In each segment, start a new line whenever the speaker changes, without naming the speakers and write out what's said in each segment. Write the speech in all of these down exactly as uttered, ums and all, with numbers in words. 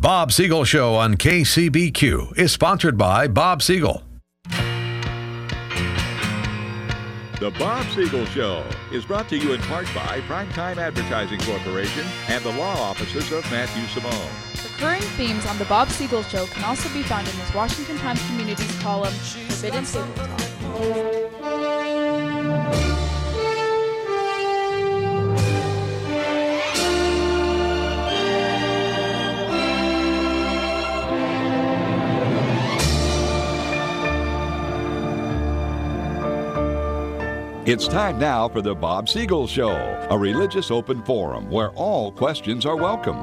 Bob Siegel Show on K C B Q is sponsored by Bob Siegel.
The Bob Siegel Show is brought to you in part by Primetime Advertising Corporation and the law offices of Matthew Simone.
Recurring themes on The Bob Siegel Show can also be found in his Washington Times Communities column, Forbidden Table Talk.
It's time now for the Bob Siegel Show, a religious open forum where all questions are welcome.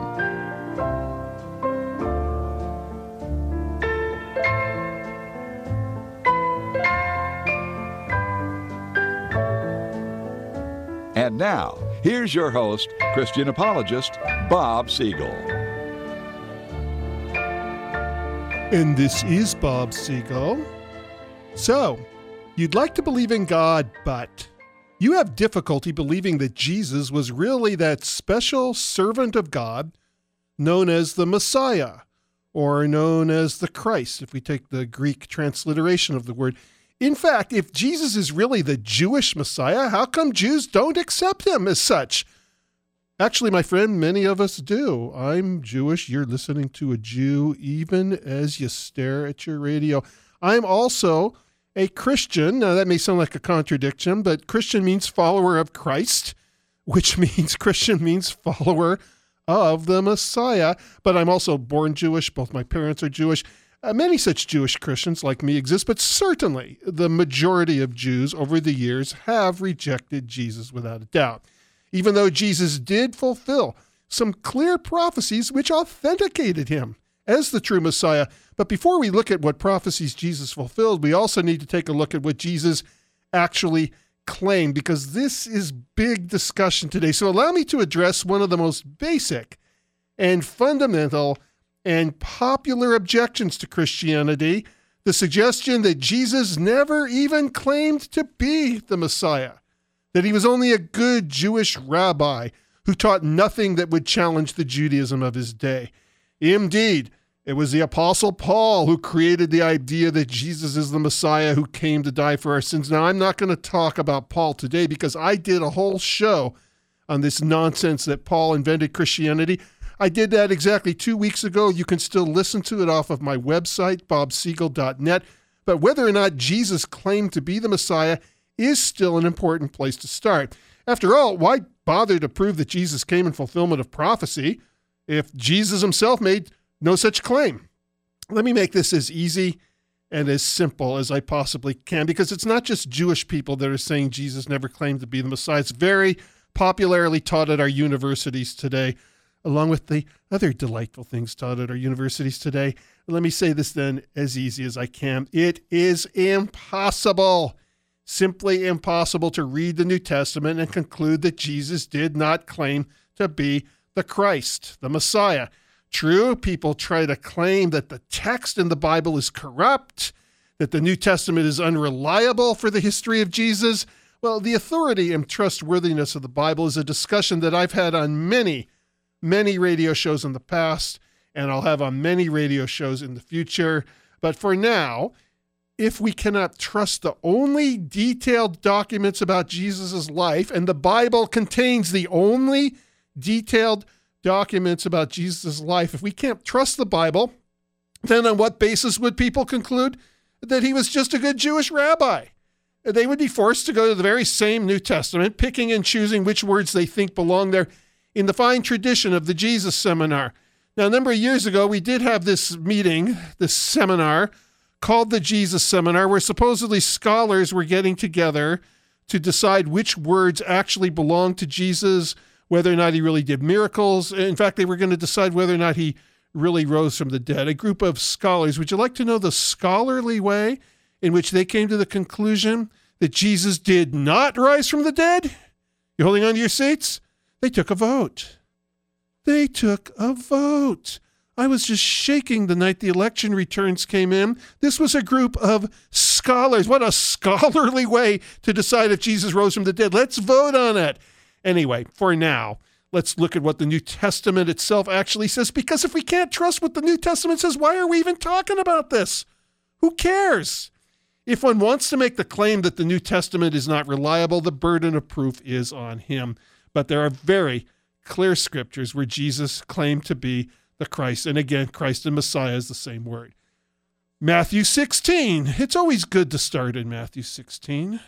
And now, here's your host, Christian apologist, Bob Siegel.
And this is Bob Siegel. So, you'd like to believe in God, but you have difficulty believing that Jesus was really that special servant of God known as the Messiah, or known as the Christ, if we take the Greek transliteration of the word. In fact, if Jesus is really the Jewish Messiah, how come Jews don't accept him as such? Actually, my friend, many of us do. I'm Jewish. You're listening to a Jew even as you stare at your radio. I'm also a Christian. Now, that may sound like a contradiction, but Christian means follower of Christ, which means Christian means follower of the Messiah. But I'm also born Jewish. Both my parents are Jewish. Uh, many such Jewish Christians like me exist, but certainly the majority of Jews over the years have rejected Jesus without a doubt, even though Jesus did fulfill some clear prophecies which authenticated him as the true Messiah. But before we look at what prophecies Jesus fulfilled, we also need to take a look at what Jesus actually claimed, because this is big discussion today. So allow me to address one of the most basic and fundamental and popular objections to Christianity, the suggestion that Jesus never even claimed to be the Messiah, that he was only a good Jewish rabbi who taught nothing that would challenge the Judaism of his day. Indeed, it was the Apostle Paul who created the idea that Jesus is the Messiah who came to die for our sins. Now, I'm not going to talk about Paul today because I did a whole show on this nonsense that Paul invented Christianity. I did that exactly two weeks ago. You can still listen to it off of my website, bob siegel dot net. But whether or not Jesus claimed to be the Messiah is still an important place to start. After all, why bother to prove that Jesus came in fulfillment of prophecy if Jesus himself made no such claim? Let me make this as easy and as simple as I possibly can, because it's not just Jewish people that are saying Jesus never claimed to be the Messiah. It's very popularly taught at our universities today, along with the other delightful things taught at our universities today. Let me say this then as easy as I can. It is impossible, simply impossible, to read the New Testament and conclude that Jesus did not claim to be the Christ, the Messiah. True, people try to claim that the text in the Bible is corrupt, that the New Testament is unreliable for the history of Jesus. Well, the authority and trustworthiness of the Bible is a discussion that I've had on many, many radio shows in the past, and I'll have on many radio shows in the future. But for now, if we cannot trust the only detailed documents about Jesus' life, and the Bible contains the only detailed documents about Jesus' life, if we can't trust the Bible, then on what basis would people conclude that he was just a good Jewish rabbi? They would be forced to go to the very same New Testament, picking and choosing which words they think belong there in the fine tradition of the Jesus Seminar. Now, a number of years ago, we did have this meeting, this seminar, called the Jesus Seminar, where supposedly scholars were getting together to decide which words actually belonged to Jesus, whether or not he really did miracles. In fact, they were going to decide whether or not he really rose from the dead. A group of scholars. Would you like to know the scholarly way in which they came to the conclusion that Jesus did not rise from the dead? You holding on to your seats? They took a vote. They took a vote. I was just shaking the night the election returns came in. This was a group of scholars. What a scholarly way to decide if Jesus rose from the dead. Let's vote on it. Anyway, for now, Let's look at what the New Testament itself actually says, because if we can't trust what the New Testament says, why are we even talking about this? Who cares? If one wants to make the claim that the New Testament is not reliable, the burden of proof is on him. But there are very clear scriptures where Jesus claimed to be the Christ. And again, Christ and Messiah is the same word. Matthew sixteen. It's always good to start in Matthew sixteen.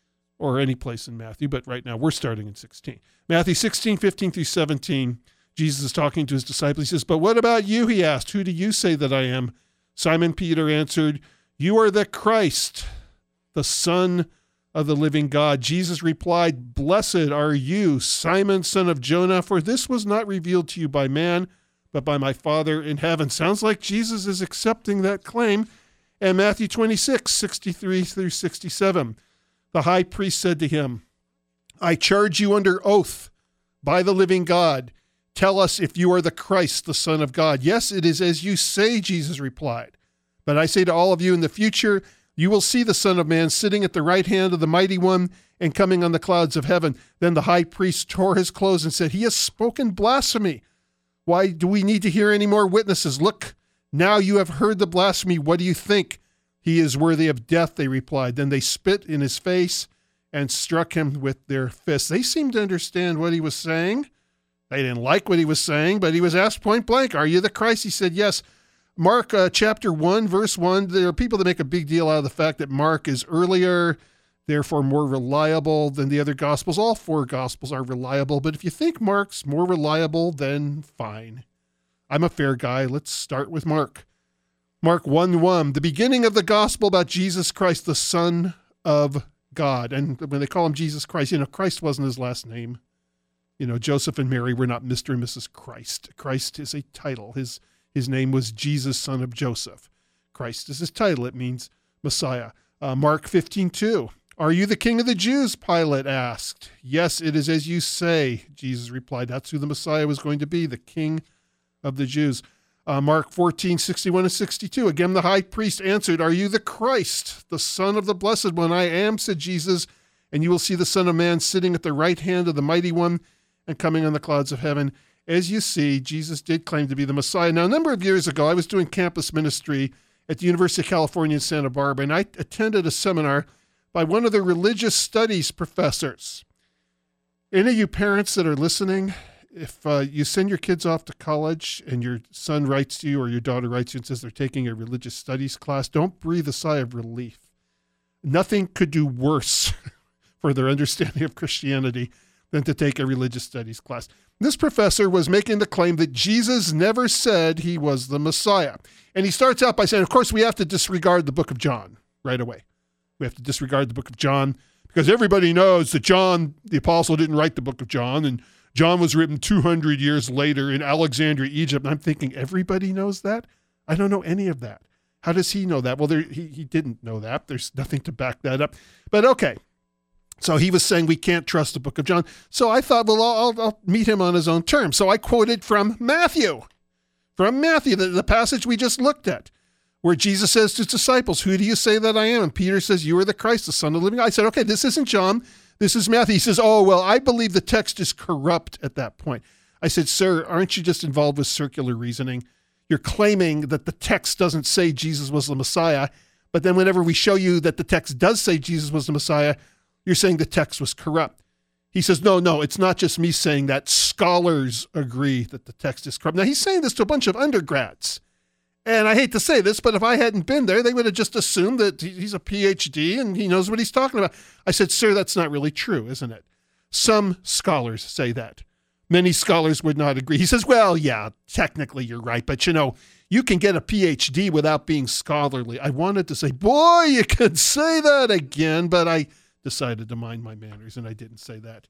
Or any place in Matthew, but right now we're starting in sixteen. Matthew sixteen, fifteen through seventeen, Jesus is talking to his disciples. He says, "But what about you?" he asked. "Who do you say that I am?" Simon Peter answered, "You are the Christ, the Son of the living God." Jesus replied, "Blessed are you, Simon, son of Jonah, for this was not revealed to you by man, but by my Father in heaven." Sounds like Jesus is accepting that claim. And Matthew twenty-six, sixty-three through sixty-seven. The high priest said to him, "I charge you under oath by the living God. Tell us if you are the Christ, the Son of God." "Yes, it is as you say," Jesus replied. "But I say to all of you, in the future, you will see the Son of Man sitting at the right hand of the Mighty One and coming on the clouds of heaven." Then the high priest tore his clothes and said, "He has spoken blasphemy. Why do we need to hear any more witnesses? Look, now you have heard the blasphemy. What do you think?" "He is worthy of death," they replied. Then they spit in his face and struck him with their fists. They seemed to understand what he was saying. They didn't like what he was saying, but he was asked point blank, "Are you the Christ?" He said, "Yes." Mark uh, chapter one, verse one, there are people that make a big deal out of the fact that Mark is earlier, therefore more reliable than the other Gospels. All four Gospels are reliable, but if you think Mark's more reliable, then fine. I'm a fair guy. Let's start with Mark. Mark one one, the beginning of the gospel about Jesus Christ, the Son of God. And when they call him Jesus Christ, you know, Christ wasn't his last name. You know, Joseph and Mary were not Mister and Missus Christ. Christ is a title. His his name was Jesus, son of Joseph. Christ is his title. It means Messiah. Uh, Mark fifteen two, "Are you the King of the Jews?" Pilate asked. "Yes, it is as you say," Jesus replied. That's who the Messiah was going to be, the King of the Jews. Uh, Mark fourteen, sixty-one and sixty-two. Again, the high priest answered, "Are you the Christ, the Son of the Blessed One?" "I am," said Jesus, "and you will see the Son of Man sitting at the right hand of the Mighty One and coming on the clouds of heaven." As you see, Jesus did claim to be the Messiah. Now, a number of years ago, I was doing campus ministry at the University of California in Santa Barbara, and I attended a seminar by one of the religious studies professors. Any of you parents that are listening, if uh, you send your kids off to college and your son writes to you or your daughter writes to you and says they're taking a religious studies class, don't breathe a sigh of relief. Nothing could do worse for their understanding of Christianity than to take a religious studies class. This professor was making the claim that Jesus never said he was the Messiah. And he starts out by saying, of course, we have to disregard the book of John right away. We have to disregard the book of John because everybody knows that John, the apostle, didn't write the book of John, and John was written two hundred years later in Alexandria, Egypt. And I'm thinking, everybody knows that? I don't know any of that. How does he know that? Well, there, he, he didn't know that. There's nothing to back that up. But okay. So he was saying we can't trust the book of John. So I thought, well, I'll, I'll meet him on his own terms. So I quoted from Matthew, from Matthew, the, the passage we just looked at, where Jesus says to his disciples, "Who do you say that I am?" And Peter says, "You are the Christ, the Son of the living God." I said, okay, this isn't John. This is Matthew. He says, "Oh, well, I believe the text is corrupt at that point." I said, "Sir, aren't you just involved with circular reasoning? You're claiming that the text doesn't say Jesus was the Messiah, but then whenever we show you that the text does say Jesus was the Messiah, you're saying the text was corrupt." He says, no, no, it's not just me saying that. Scholars agree that the text is corrupt. Now, he's saying this to a bunch of undergrads. And I hate to say this, but if I hadn't been there, they would have just assumed that he's a P H D and he knows what he's talking about. I said, "Sir, that's not really true, isn't it? Some scholars say that. Many scholars would not agree." He says, "Well, yeah, technically you're right, but you know, you can get a P H D without being scholarly." I wanted to say, boy, you could say that again, but I decided to mind my manners and I didn't say that.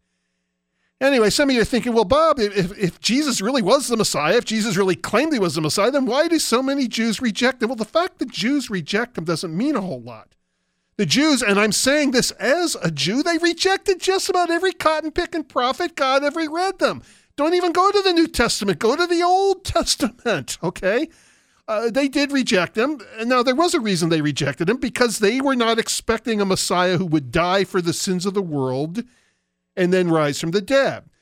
Anyway, some of you are thinking, well, Bob, if, if Jesus really was the Messiah, if Jesus really claimed he was the Messiah, then why do so many Jews reject him? Well, the fact that Jews reject him doesn't mean a whole lot. The Jews, and I'm saying this as a Jew, they rejected just about every cotton-picking prophet God ever read them. Don't even go to the New Testament. Go to the Old Testament, okay? Uh, they did reject him. And now, there was a reason they rejected him, because they were not expecting a Messiah who would die for the sins of the world and then rise from the dead.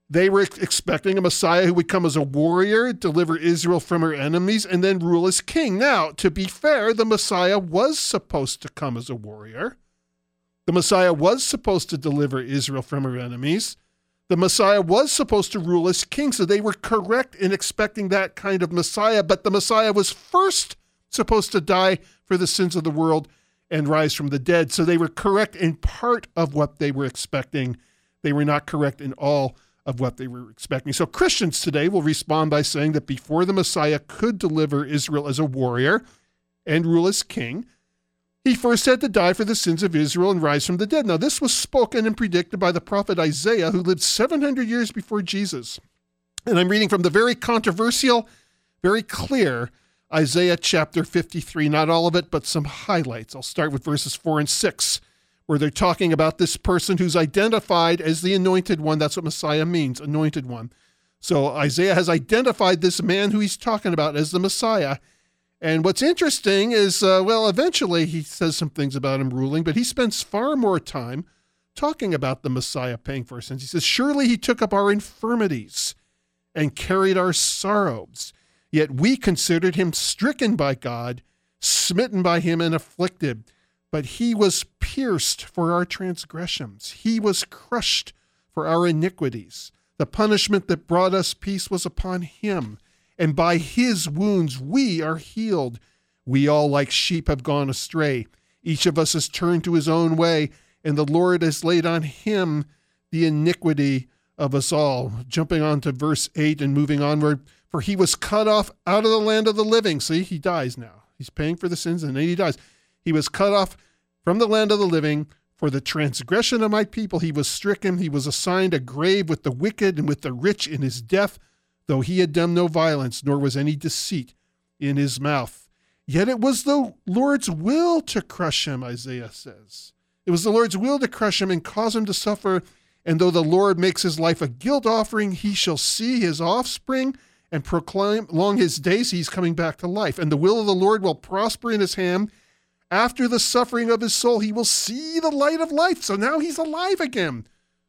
They were ex- expecting a Messiah who would come as a warrior, deliver Israel from her enemies, and then rule as king. Now, to be fair, the Messiah was supposed to come as a warrior. The Messiah was supposed to deliver Israel from her enemies. The Messiah was supposed to rule as king, so they were correct in expecting that kind of Messiah. But the Messiah was first supposed to die for the sins of the world and rise from the dead. So they were correct in part of what they were expecting. They were not correct in all of what they were expecting. So Christians today will respond by saying that before the Messiah could deliver Israel as a warrior and rule as king, he first had to die for the sins of Israel and rise from the dead. Now, this was spoken and predicted by the prophet Isaiah, who lived seven hundred years before Jesus. And I'm reading from the very controversial, very clear Isaiah chapter fifty-three, not all of it, but some highlights. I'll start with verses four and six, where they're talking about this person who's identified as the anointed one. That's what Messiah means, anointed one. So Isaiah has identified this man who he's talking about as the Messiah. And what's interesting is, uh, well, eventually he says some things about him ruling, but he spends far more time talking about the Messiah paying for our sins. He says, surely he took up our infirmities and carried our sorrows. Yet we considered him stricken by God, smitten by him and afflicted. But he was pierced for our transgressions. He was crushed for our iniquities. The punishment that brought us peace was upon him, and by his wounds we are healed. We all like sheep have gone astray. Each of us has turned to his own way, and the Lord has laid on him the iniquity of us all. Jumping on to verse eight and moving onward, for he was cut off out of the land of the living. See, he dies now. He's paying for the sins, and then he dies. He was cut off from the land of the living. For the transgression of my people he was stricken. He was assigned a grave with the wicked and with the rich in his death, though he had done no violence, nor was any deceit in his mouth. Yet it was the Lord's will to crush him, Isaiah says. It was the Lord's will to crush him and cause him to suffer. And though the Lord makes his life a guilt offering, he shall see his offspring and proclaim long his days. He's coming back to life. And the will of the Lord will prosper in his hand. After the suffering of his soul, he will see the light of life. So now he's alive again.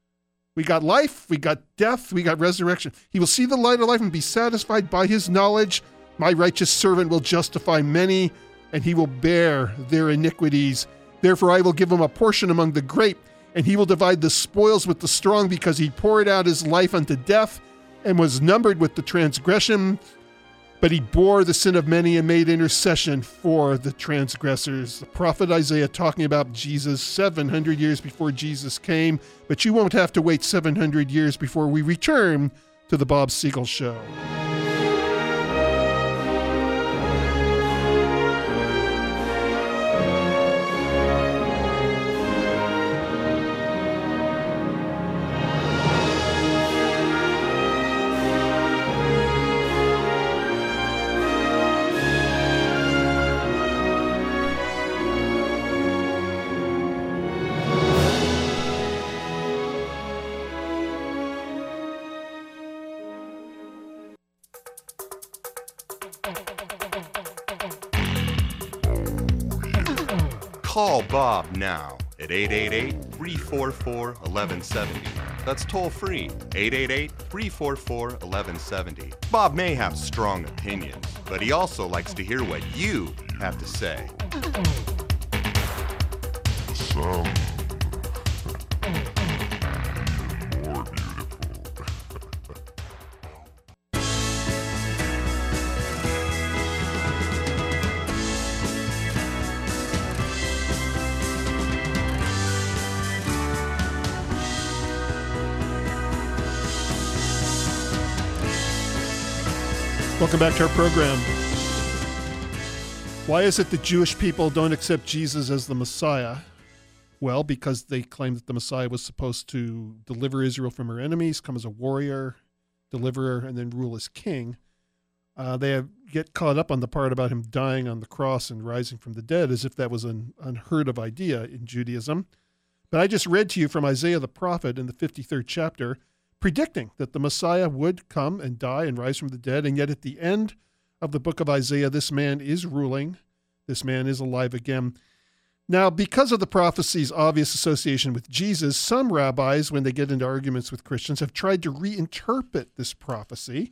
We got life, we got death, we got resurrection. He will see the light of life and be satisfied by his knowledge. My righteous servant will justify many, and he will bear their iniquities. Therefore I will give him a portion among the great, and he will divide the spoils with the strong, because he poured out his life unto death and was numbered with the transgression. But he bore the sin of many and made intercession for the transgressors. The prophet Isaiah talking about Jesus seven hundred years before Jesus came. But you won't have to wait seven hundred years before we return to the Bob Siegel Show.
Call Bob now at eight eight eight, three four four, one one seven zero. That's toll free, eight eight eight, three four four, one one seven zero. Bob may have strong opinions, but he also likes to hear what you have to say.
The sound more beautiful.
Welcome back to our program. Why is it that Jewish people don't accept Jesus as the Messiah? Well, because they claim that the Messiah was supposed to deliver Israel from her enemies, come as a warrior, deliver her, and then rule as king. Uh, they have, get caught up on the part about him dying on the cross and rising from the dead as if that was an unheard of idea in Judaism. But I just read to you from Isaiah the prophet in the fifty-third chapter, predicting that the Messiah would come and die and rise from the dead. And yet at the end of the book of Isaiah, this man is ruling. This man is alive again. Now, because of the prophecy's obvious association with Jesus, some rabbis, when they get into arguments with Christians, have tried to reinterpret this prophecy.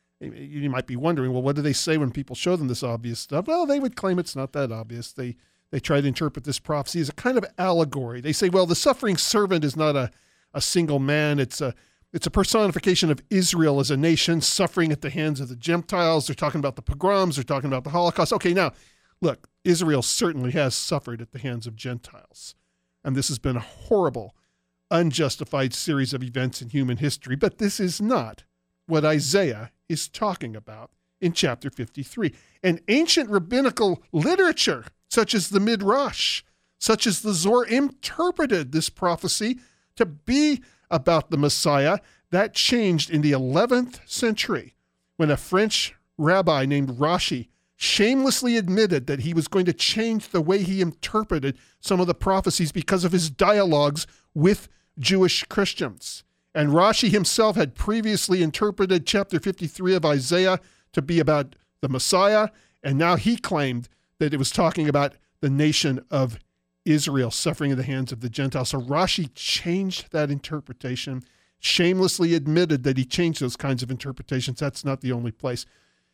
You might be wondering, well, what do they say when people show them this obvious stuff? Well, they would claim it's not that obvious. They they try to interpret this prophecy as a kind of allegory. They say, well, the suffering servant is not a, a single man. It's a it's a personification of Israel as a nation suffering at the hands of the Gentiles. They're talking about the pogroms. They're talking about the Holocaust. Okay, now, look, Israel certainly has suffered at the hands of Gentiles. And this has been a horrible, unjustified series of events in human history. But this is not what Isaiah is talking about in chapter fifty-three. And ancient rabbinical literature, such as the Midrash, such as the Zohar, interpreted this prophecy to be about the Messiah. That changed in the eleventh century when a French rabbi named Rashi shamelessly admitted that he was going to change the way he interpreted some of the prophecies because of his dialogues with Jewish Christians. And Rashi himself had previously interpreted chapter fifty-three of Isaiah to be about the Messiah, and now he claimed that it was talking about the nation of Israel suffering in the hands of the Gentiles. So Rashi changed that interpretation, shamelessly admitted that he changed those kinds of interpretations. That's not the only place.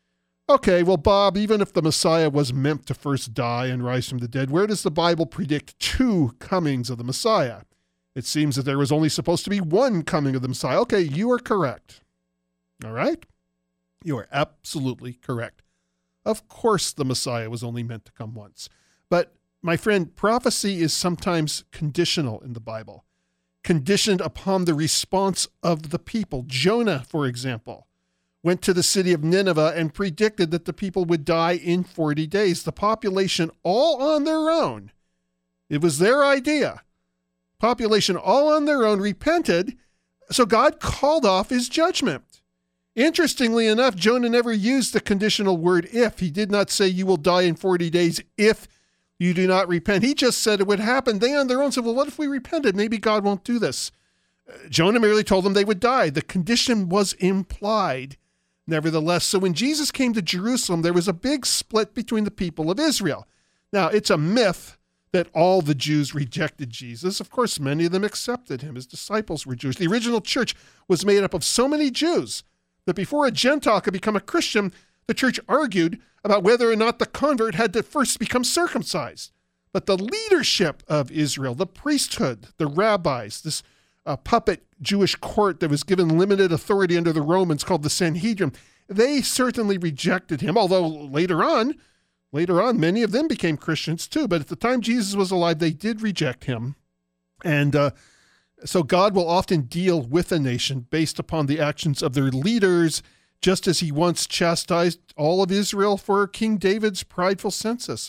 Okay, well, Bob, even if the Messiah was meant to first die and rise from the dead, where does the Bible predict two comings of the Messiah? It seems that there was only supposed to be one coming of the Messiah. Okay, you are correct. All right? You are absolutely correct. Of course, the Messiah was only meant to come once. But, my friend, prophecy is sometimes conditional in the Bible, conditioned upon the response of the people. Jonah, for example, went to the city of Nineveh and predicted that the people would die in forty days. The population all on their own. It was their idea. Population all on their own repented, so God called off his judgment. Interestingly enough, Jonah never used the conditional word if. He did not say you will die in forty days if you do not repent. He just said it would happen. They on their own said, well, what if we repented? Maybe God won't do this. Uh, Jonah merely told them they would die. The condition was implied, nevertheless. So when Jesus came to Jerusalem, there was a big split between the people of Israel. Now, it's a myth that all the Jews rejected Jesus. Of course, many of them accepted him. His disciples were Jewish. The original church was made up of so many Jews that before a Gentile could become a Christian, the church argued about whether or not the convert had to first become circumcised. But the leadership of Israel, the priesthood, the rabbis, this uh, puppet Jewish court that was given limited authority under the Romans called the Sanhedrin, they certainly rejected him, although later on, Later on, many of them became Christians too, but at the time Jesus was alive, they did reject him. And uh, so God will often deal with a nation based upon the actions of their leaders, just as he once chastised all of Israel for King David's prideful census.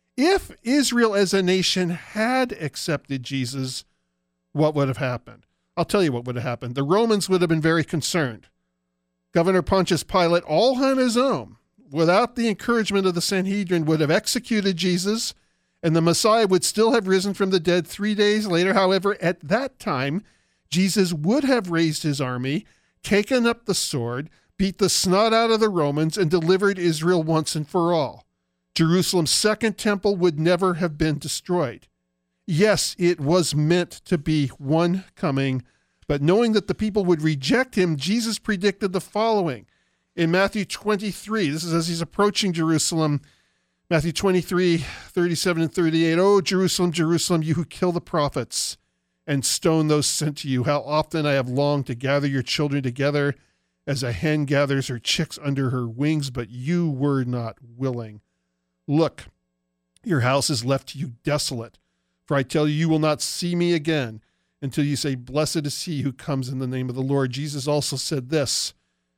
If Israel as a nation had accepted Jesus, what would have happened? I'll tell you what would have happened. The Romans would have been very concerned. Governor Pontius Pilate, all on his own, without the encouragement of the Sanhedrin, would have executed Jesus, and the Messiah would still have risen from the dead three days later. However, at that time, Jesus would have raised his army, taken up the sword, beat the snot out of the Romans, and delivered Israel once and for all. Jerusalem's second temple would never have been destroyed. Yes, it was meant to be one coming, but knowing that the people would reject him, Jesus predicted the following. In Matthew twenty-three, this is as he's approaching Jerusalem, Matthew twenty-three, thirty-seven and thirty-eight, "O Jerusalem, Jerusalem, you who kill the prophets and stone those sent to you, how often I have longed to gather your children together as a hen gathers her chicks under her wings, but you were not willing. Look, your house is left to you desolate, for I tell you, you will not see me again until you say, blessed is he who comes in the name of the Lord." Jesus also said this,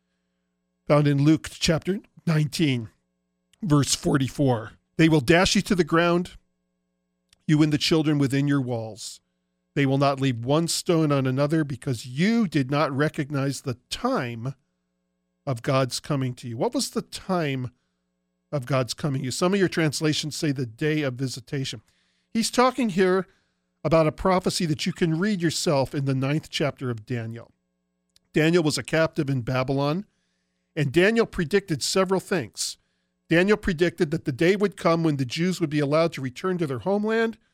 found in Luke chapter nineteen, verse forty-four. "They will dash you to the ground, you and the children within your walls. They will not leave one stone on another, because you did not recognize the time of God's coming to you." What was the time of God's coming to you? Some of your translations say the day of visitation. He's talking here about a prophecy that you can read yourself in the ninth chapter of Daniel. Daniel was a captive in Babylon, and Daniel predicted several things. Daniel predicted that the day would come when the Jews would be allowed to return to their homeland,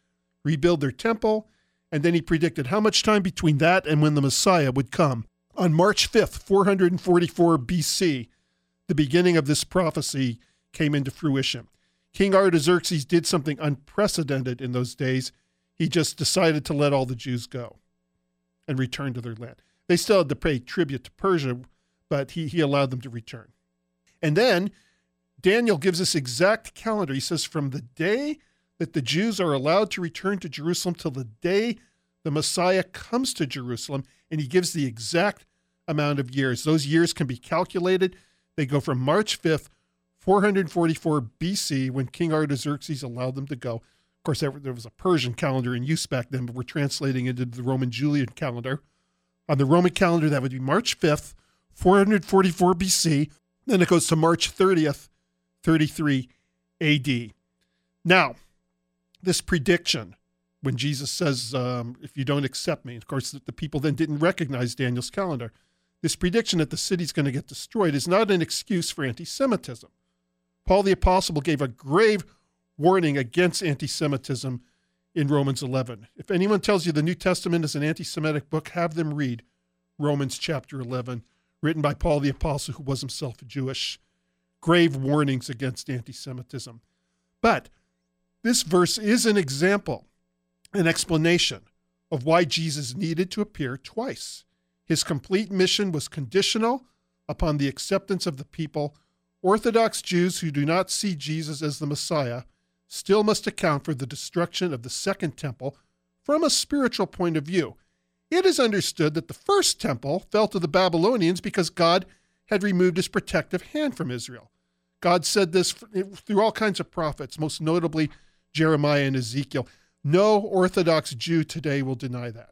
rebuild their temple, and then he predicted how much time between that and when the Messiah would come. On March fifth, four forty-four B C, the beginning of this prophecy came into fruition. King Artaxerxes did something unprecedented in those days. He just decided to let all the Jews go and return to their land. They still had to pay tribute to Persia, but he, he allowed them to return. And then Daniel gives us exact calendar. He says from the day that the Jews are allowed to return to Jerusalem till the day the Messiah comes to Jerusalem, and he gives the exact amount of years. Those years can be calculated. They go from March fifth, four forty-four B C, when King Artaxerxes allowed them to go. Of course, there was a Persian calendar in use back then, but we're translating into the Roman Julian calendar. On the Roman calendar, that would be March fifth, four forty-four B C. Then it goes to March thirtieth, thirty-three A D. Now, this prediction, when Jesus says, um, if you don't accept me, of course, the, the people then didn't recognize Daniel's calendar. This prediction that the city's going to get destroyed is not an excuse for anti-Semitism. Paul the Apostle gave a grave warning against anti-Semitism in Romans eleven. If anyone tells you the New Testament is an anti-Semitic book, have them read Romans chapter eleven, written by Paul the Apostle, who was himself Jewish. Grave warnings against anti-Semitism. But this verse is an example, an explanation of why Jesus needed to appear twice. His complete mission was conditional upon the acceptance of the people. Orthodox Jews who do not see Jesus as the Messiah still must account for the destruction of the Second Temple from a spiritual point of view. It is understood that the First Temple fell to the Babylonians because God had removed his protective hand from Israel. God said this through all kinds of prophets, most notably Jeremiah and Ezekiel. No Orthodox Jew today will deny that.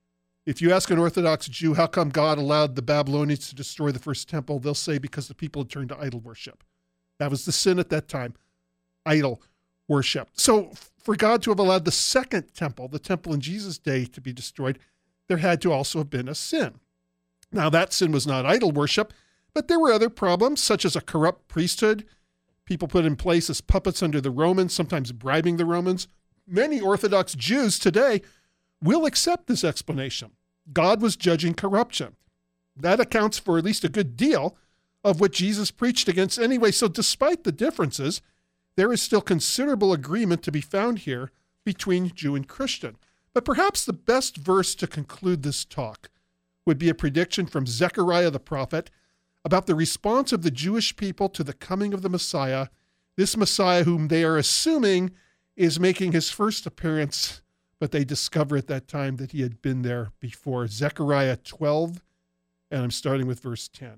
If you ask an Orthodox Jew how come God allowed the Babylonians to destroy the First Temple, they'll say because the people had turned to idol worship. That was the sin at that time, idol worship. So for God to have allowed the Second Temple, the temple in Jesus' day, to be destroyed, there had to also have been a sin. Now that sin was not idol worship, but there were other problems, such as a corrupt priesthood, people put in place as puppets under the Romans, sometimes bribing the Romans. Many Orthodox Jews today will accept this explanation. God was judging corruption. That accounts for at least a good deal of what Jesus preached against anyway. So despite the differences, there is still considerable agreement to be found here between Jew and Christian. But perhaps the best verse to conclude this talk would be a prediction from Zechariah the prophet about the response of the Jewish people to the coming of the Messiah, this Messiah whom they are assuming is making his first appearance, but they discover at that time that he had been there before. Zechariah twelve, and I'm starting with verse ten.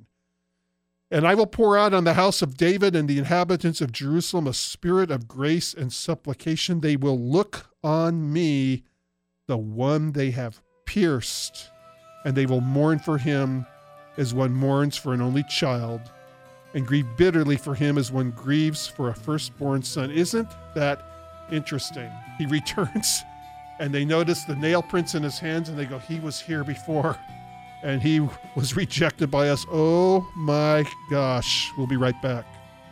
And I will pour out on the house of David and the inhabitants of Jerusalem a spirit of grace and supplication. They will look on me, the one they have pierced, and they will mourn for him as one mourns for an only child, and grieve bitterly for him as one grieves for a firstborn son. Isn't that interesting? He returns, and they notice the nail prints in his hands, and they go, he was here before, and he was rejected by us. Oh my gosh. We'll be right back.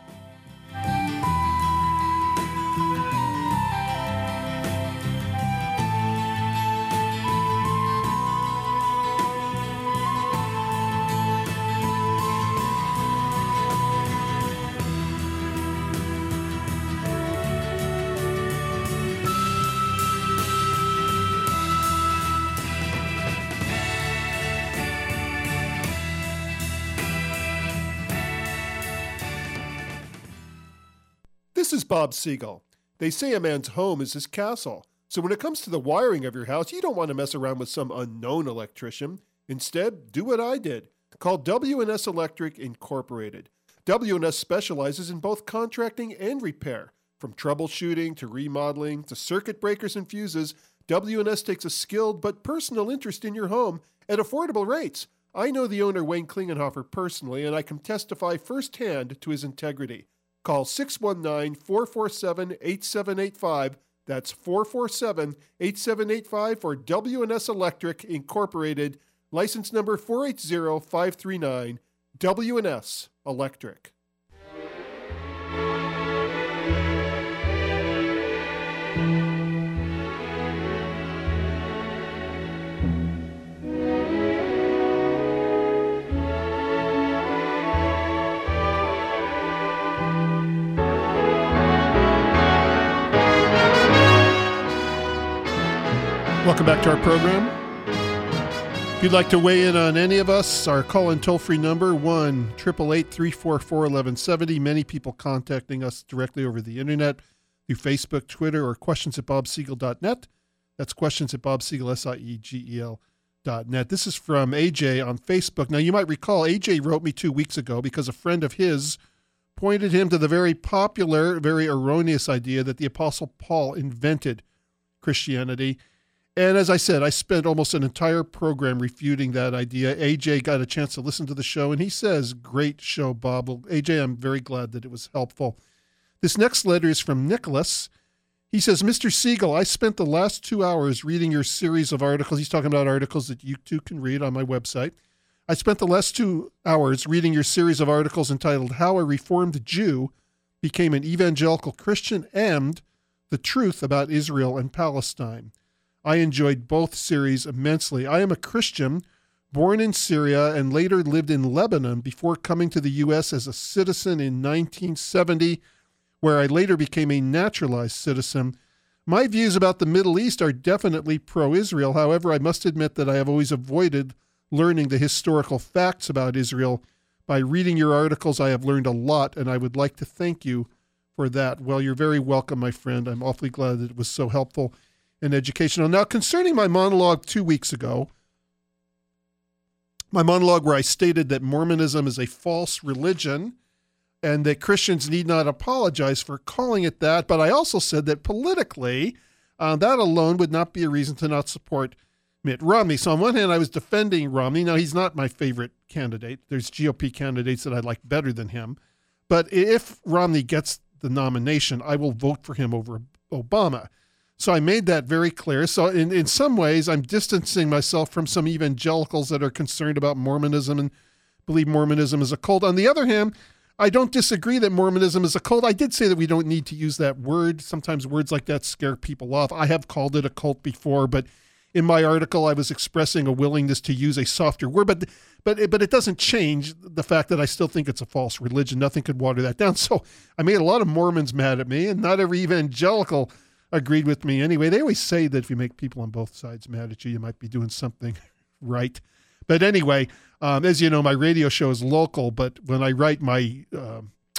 This is Bob Siegel. They say a man's home is his castle. So when it comes to the wiring of your house, you don't want to mess around with some unknown electrician. Instead, do what I did. Call W and S Electric Incorporated. W and S specializes in both contracting and repair. From troubleshooting to remodeling to circuit breakers and fuses, W and S takes a skilled but personal interest in your home at affordable rates. I know the owner, Wayne Klingenhofer, personally, and I can testify firsthand to his integrity. Call six one nine, four four seven, eight seven eight five. That's four four seven, eight seven eight five for W and S Electric Incorporated, license number four eight zero five three nine, W and S Electric. Welcome back to our program. If you'd like to weigh in on any of us, our call-in toll-free number, one eight eight eight, three four four, one one seven zero. Many people contacting us directly over the internet through Facebook, Twitter, or questions at bob siegel dot net. That's questions at bob siegel, S I E G E L dot net. This is from A J on Facebook. Now, you might recall A J wrote me two weeks ago because a friend of his pointed him to the very popular, very erroneous idea that the Apostle Paul invented Christianity. And as I said, I spent almost an entire program refuting that idea. A J got a chance to listen to the show, and he says, great show, Bob. Well, A J, I'm very glad that it was helpful. This next letter is from Nicholas. He says, Mister Siegel, I spent the last two hours reading your series of articles. He's talking about articles that you too can read on my website. I spent the last two hours reading your series of articles entitled How a Reformed Jew Became an Evangelical Christian and The Truth About Israel and Palestine. I enjoyed both series immensely. I am a Christian, born in Syria, and later lived in Lebanon before coming to the U S as a citizen in nineteen seventy, where I later became a naturalized citizen. My views about the Middle East are definitely pro-Israel. However, I must admit that I have always avoided learning the historical facts about Israel. By reading your articles, I have learned a lot, and I would like to thank you for that. Well, you're very welcome, my friend. I'm awfully glad that it was so helpful and educational. Now, concerning my monologue two weeks ago, my monologue where I stated that Mormonism is a false religion and that Christians need not apologize for calling it that, but I also said that politically, uh, that alone would not be a reason to not support Mitt Romney. So on one hand, I was defending Romney. Now, he's not my favorite candidate. There's G O P candidates that I like better than him. But if Romney gets the nomination, I will vote for him over Obama. So I made that very clear. So in, in some ways, I'm distancing myself from some evangelicals that are concerned about Mormonism and believe Mormonism is a cult. On the other hand, I don't disagree that Mormonism is a cult. I did say that we don't need to use that word. Sometimes words like that scare people off. I have called it a cult before, but in my article, I was expressing a willingness to use a softer word. But but but it doesn't change the fact that I still think it's a false religion. Nothing could water that down. So I made a lot of Mormons mad at me, and not every evangelical agreed with me anyway. They always say that if you make people on both sides mad at you, you might be doing something right. But anyway, um, as you know, my radio show is local, but when I write my uh,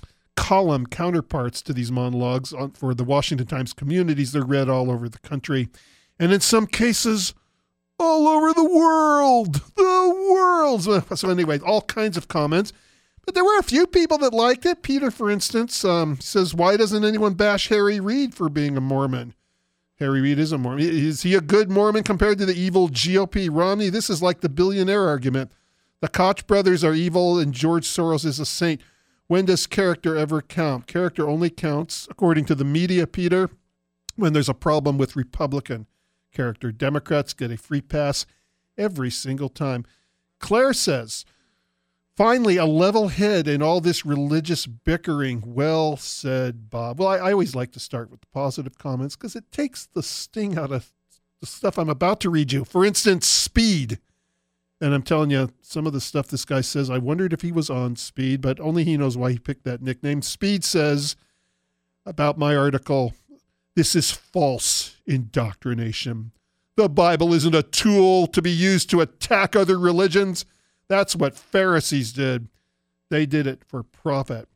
column counterparts to these monologues on, for the Washington Times communities, they're read all over the country. And in some cases, all over the world, the world. So anyway, all kinds of comments. But there were a few people that liked it. Peter, for instance, um, says, why doesn't anyone bash Harry Reid for being a Mormon? Harry Reid is a Mormon. Is he a good Mormon compared to the evil G O P Romney? This is like the billionaire argument. The Koch brothers are evil and George Soros is a saint. When does character ever count? Character only counts, according to the media, Peter, when there's a problem with Republican character. Democrats get a free pass every single time. Claire says, finally, a level head in all this religious bickering. Well said, Bob. Well, I, I always like to start with the positive comments because it takes the sting out of the stuff I'm about to read you. For instance, Speed. And I'm telling you, some of the stuff this guy says, I wondered if he was on Speed, but only he knows why he picked that nickname. Speed says about my article, this is false indoctrination. The Bible isn't a tool to be used to attack other religions. That's what Pharisees did. They did it for profit.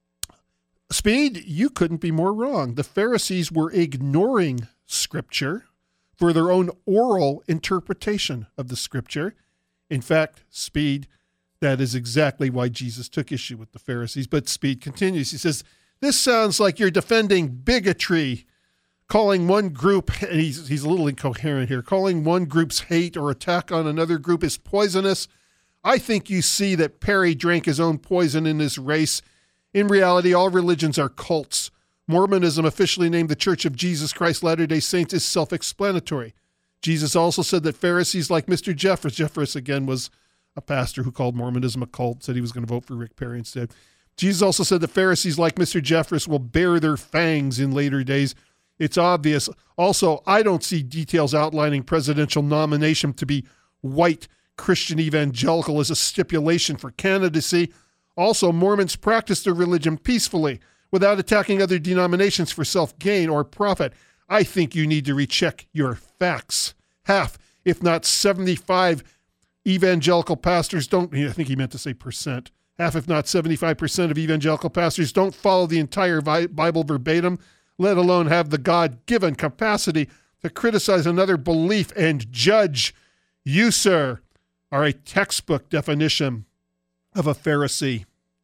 Speed, you couldn't be more wrong. The Pharisees were ignoring Scripture for their own oral interpretation of the Scripture. In fact, Speed, that is exactly why Jesus took issue with the Pharisees. But Speed continues. He says, this sounds like you're defending bigotry, calling one group, and he's, he's a little incoherent here, calling one group's hate or attack on another group is poisonous. I think you see that Perry drank his own poison in this race. In reality, all religions are cults. Mormonism, officially named the Church of Jesus Christ Latter-day Saints, is self-explanatory. Jesus also said that Pharisees like Mister Jeffress, Jeffress again was a pastor who called Mormonism a cult, said he was going to vote for Rick Perry instead. Jesus also said that Pharisees like Mister Jeffress will bear their fangs in later days. It's obvious. Also, I don't see details outlining presidential nomination to be white Christian evangelical as a stipulation for candidacy. Also, Mormons practice their religion peacefully without attacking other denominations for self-gain or profit. I think you need to recheck your facts. half, if not seventy-five evangelical pastors don't, I think he meant to say percent, half if not seventy-five percent of evangelical pastors don't follow the entire Bible verbatim, let alone have the God-given capacity to criticize another belief and judge. You, sir, are a textbook definition of a Pharisee.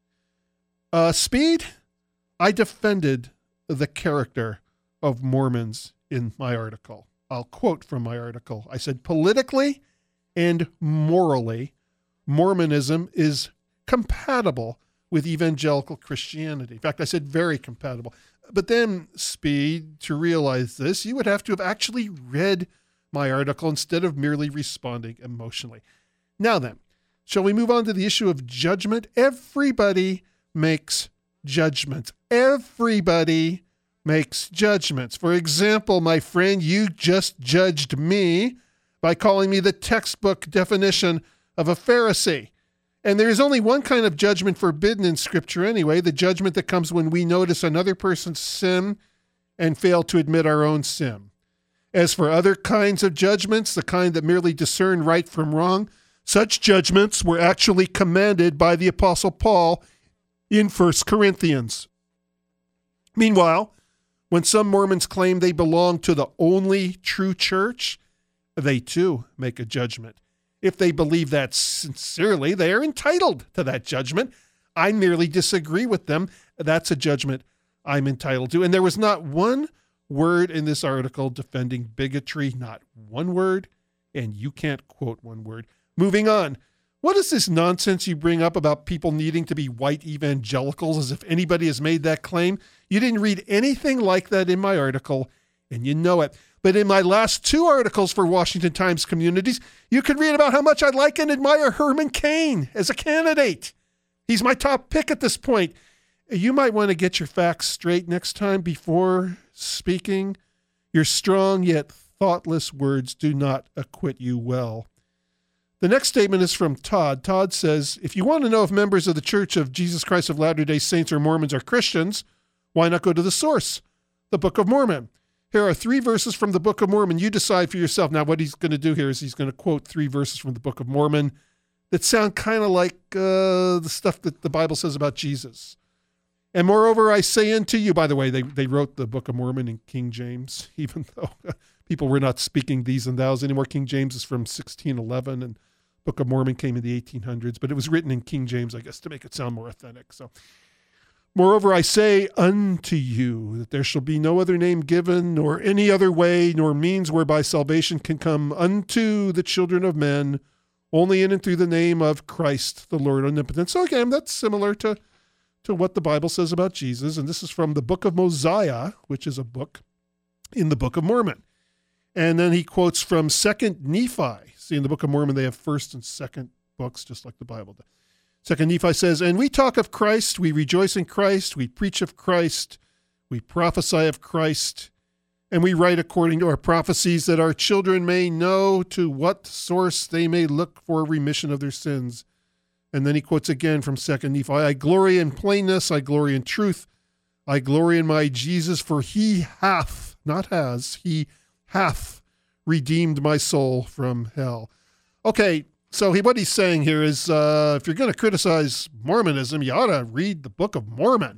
Uh, Speed, I defended the character of Mormons in my article. I'll quote from my article. I said, politically and morally, Mormonism is compatible with evangelical Christianity. In fact, I said very compatible. But then, Speed, to realize this, you would have to have actually read my article instead of merely responding emotionally. Now then, shall we move on to the issue of judgment? Everybody makes judgments. Everybody makes judgments. For example, my friend, you just judged me by calling me the textbook definition of a Pharisee. And there is only one kind of judgment forbidden in Scripture anyway, the judgment that comes when we notice another person's sin and fail to admit our own sin. As for other kinds of judgments, the kind that merely discern right from wrong, such judgments were actually commanded by the Apostle Paul in First Corinthians. Meanwhile, when some Mormons claim they belong to the only true church, they too make a judgment. If they believe that sincerely, they are entitled to that judgment. I merely disagree with them. That's a judgment I'm entitled to. And there was not one word in this article defending bigotry, not one word, and you can't quote one word. Moving on. What is this nonsense you bring up about people needing to be white evangelicals, as if anybody has made that claim? You didn't read anything like that in my article, and you know it. But in my last two articles for Washington Times Communities, you can read about how much I like and admire Herman Cain as a candidate. He's my top pick at this point. You might want to get your facts straight next time before speaking. Your strong yet thoughtless words do not acquit you well. The next statement is from Todd. Todd says, if you want to know if members of the Church of Jesus Christ of Latter-day Saints or Mormons are Christians, why not go to the source, the Book of Mormon? Here are three verses from the Book of Mormon. You decide for yourself. Now, what he's going to do here is he's going to quote three verses from the Book of Mormon that sound kind of like uh, the stuff that the Bible says about Jesus. And moreover, I say unto you, by the way, they, they wrote the Book of Mormon in King James, even though people were not speaking these and thous anymore. King James is from sixteen eleven, and Book of Mormon came in the eighteen hundreds, but it was written in King James, I guess, to make it sound more authentic. So, moreover, I say unto you that there shall be no other name given, nor any other way, nor means whereby salvation can come unto the children of men, only in and through the name of Christ, the Lord omnipotent. So again, that's similar to, to what the Bible says about Jesus. And this is from the Book of Mosiah, which is a book in the Book of Mormon. And then he quotes from Second Nephi. See, in the Book of Mormon, they have first and second books, just like the Bible does. Second Nephi says, and we talk of Christ, we rejoice in Christ, we preach of Christ, we prophesy of Christ, and we write according to our prophecies that our children may know to what source they may look for remission of their sins. And then he quotes again from Second Nephi, I glory in plainness, I glory in truth, I glory in my Jesus, for he hath, not has, he hath redeemed my soul from hell. Okay, so he, what he's saying here is uh, if you're going to criticize Mormonism, you ought to read the Book of Mormon.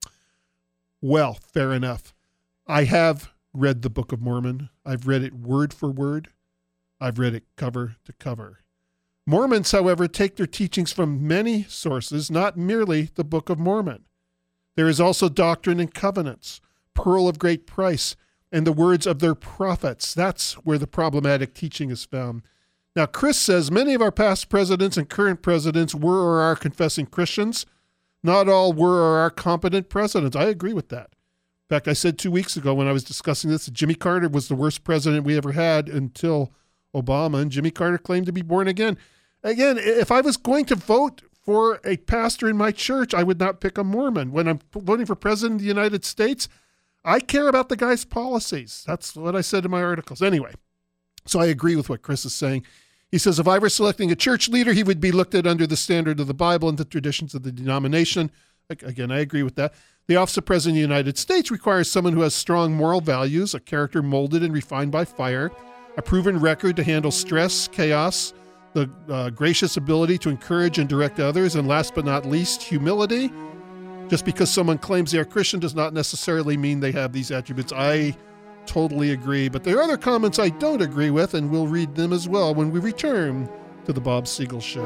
Well, fair enough. I have read the Book of Mormon. I've read it word for word. I've read it cover to cover. Mormons, however, take their teachings from many sources, not merely the Book of Mormon. There is also Doctrine and Covenants, Pearl of Great Price, and the words of their prophets. That's where the problematic teaching is found. Now, Chris says, many of our past presidents and current presidents were or are confessing Christians. Not all were or are competent presidents. I agree with that. In fact, I said two weeks ago when I was discussing this that Jimmy Carter was the worst president we ever had until Obama, and Jimmy Carter claimed to be born again. Again, if I was going to vote for a pastor in my church, I would not pick a Mormon. When I'm voting for president of the United States, I care about the guy's policies. That's what I said in my articles. Anyway, so I agree with what Chris is saying. He says, if I were selecting a church leader, he would be looked at under the standard of the Bible and the traditions of the denomination. Again, I agree with that. The office of President of the United States requires someone who has strong moral values, a character molded and refined by fire, a proven record to handle stress, chaos, the uh, gracious ability to encourage and direct others, and last but not least, humility. Just because someone claims they are Christian does not necessarily mean they have these attributes. I totally agree, but there are other comments I don't agree with, and we'll read them as well when we return to the Bob Siegel Show.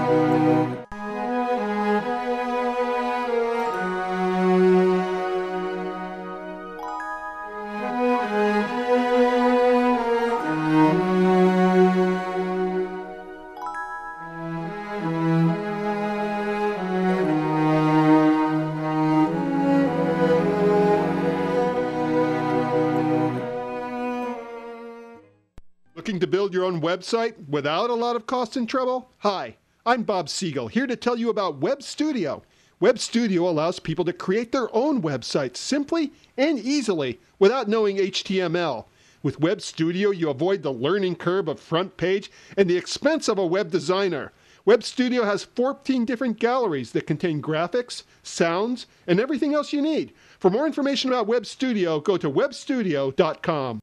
Looking to build your own website without a lot of cost and trouble? Hi, I'm Bob Siegel, here to tell you about Web Studio. Web Studio allows people to create their own websites simply and easily without knowing H T M L. With Web Studio, you avoid the learning curve of front page and the expense of a web designer. Web Studio has fourteen different galleries that contain graphics, sounds, and everything else you need. For more information about Web Studio, go to web studio dot com.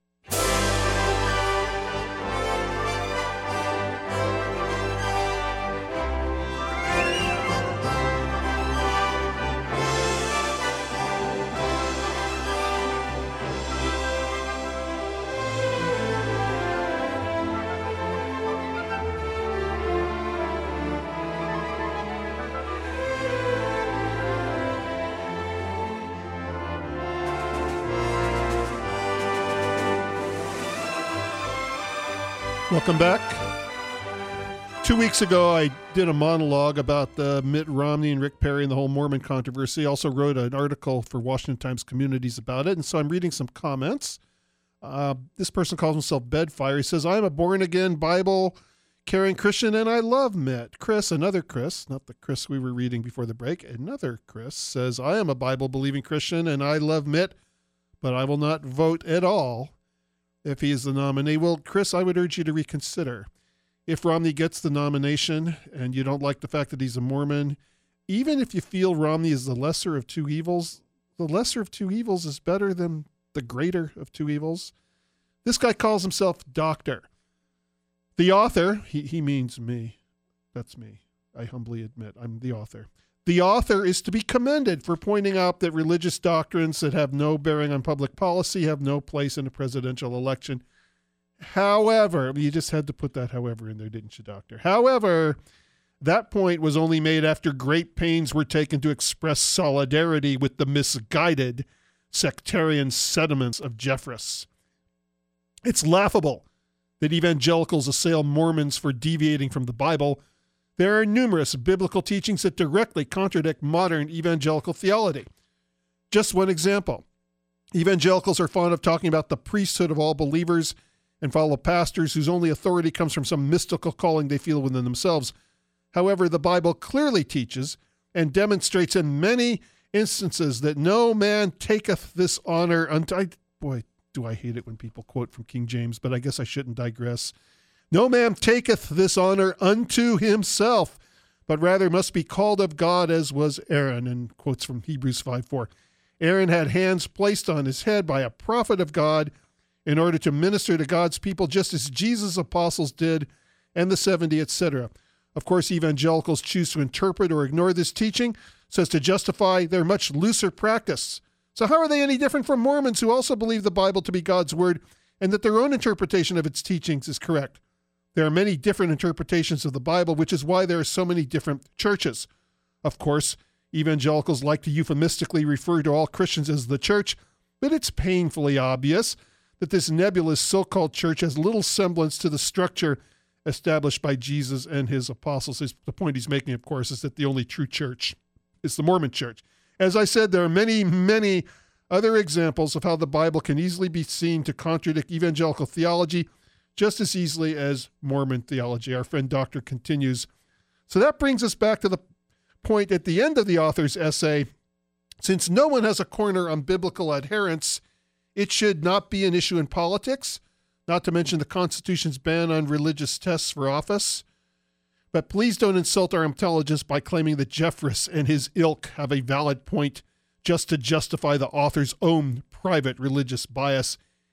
Welcome back. Two weeks ago, I did a monologue about the Mitt Romney and Rick Perry and the whole Mormon controversy. I also wrote an article for Washington Times Communities about it, and so I'm reading some comments. Uh, this person calls himself Bedfire. He says, I'm a born-again, Bible-carrying Christian, and I love Mitt. Chris, another Chris, not the Chris we were reading before the break, another Chris says, I am a Bible-believing Christian, and I love Mitt, but I will not vote at all if he is the nominee. Well, Chris, I would urge you to reconsider. If Romney gets the nomination and you don't like the fact that he's a Mormon, even if you feel Romney is the lesser of two evils, the lesser of two evils is better than the greater of two evils. This guy calls himself Doctor. The author, he, he means me. That's me. I humbly admit I'm the author. The author is to be commended for pointing out that religious doctrines that have no bearing on public policy have no place in a presidential election. However, you just had to put that however in there, didn't you, Doctor? However, that point was only made after great pains were taken to express solidarity with the misguided sectarian sentiments of Jeffress. It's laughable that evangelicals assail Mormons for deviating from the Bible. There are numerous biblical teachings that directly contradict modern evangelical theology. Just one example. Evangelicals are fond of talking about the priesthood of all believers and follow pastors whose only authority comes from some mystical calling they feel within themselves. However, the Bible clearly teaches and demonstrates in many instances that no man taketh this honor unto... I, boy, do I hate it when people quote from King James, but I guess I shouldn't digress. No man taketh this honor unto himself, but rather must be called of God, as was Aaron, and quotes from Hebrews five four. Aaron had hands placed on his head by a prophet of God in order to minister to God's people, just as Jesus' apostles did, and the seventy, et cetera. Of course, evangelicals choose to interpret or ignore this teaching so as to justify their much looser practice. So how are they any different from Mormons who also believe the Bible to be God's word and that their own interpretation of its teachings is correct? There are many different interpretations of the Bible, which is why there are so many different churches. Of course, evangelicals like to euphemistically refer to all Christians as the church, but it's painfully obvious that this nebulous so-called church has little semblance to the structure established by Jesus and his apostles. The point he's making, of course, is that the only true church is the Mormon church. As I said, there are many, many other examples of how the Bible can easily be seen to contradict evangelical theology just as easily as Mormon theology. Our friend Doctor continues. So that brings us back to the point at the end of the author's essay. Since no one has a corner on biblical adherence, it should not be an issue in politics, not to mention the Constitution's ban on religious tests for office. But please don't insult our intelligence by claiming that Jeffress and his ilk have a valid point just to justify the author's own private religious bias.